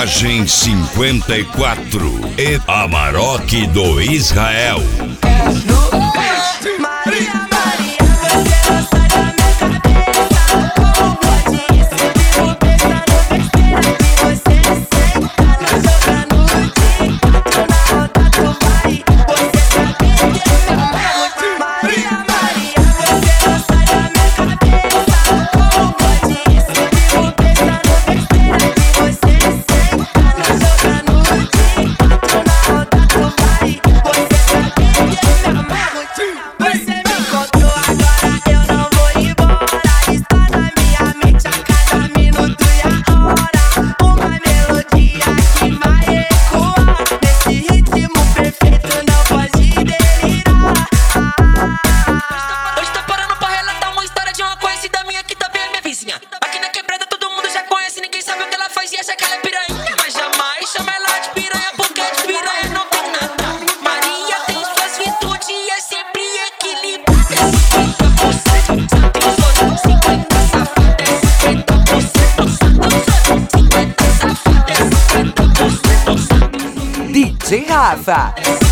Viagem 54 e Amarok do Israel. Maria, Maria, você não sai da minha cabeça. Como pode isso? Eu vivo pensando besteira que você senta na joga no dia. Na roda tu vai, você sabe que eu amo. Maria, Maria, você não sai da minha cabeça. Como pode isso? Eu vivo pensando besteira que você senta na joga no dia. Na roda tu vai, você sabe que eu amo. Você me encontrou agora, eu não vou embora. Está na minha mente a cada minuto e a hora. Uma melodia que vai ecoar nesse ritmo perfeito, não pode delirar. Hoje tô parando pra relatar uma história de uma conhecida minha que também é minha vizinha. Aqui na quebrada todo mundo já conhece, ninguém sabe o que ela faz e acha que ela é piranha. Mas jamais chama ela de piranha, porque de piranha não tem nada. Maria tem suas virtudes e é sempre equilibrada. 50% santo e os outros 50 safada. 50% santo e os outros 50 safada. 50% santo. DJ Rafa.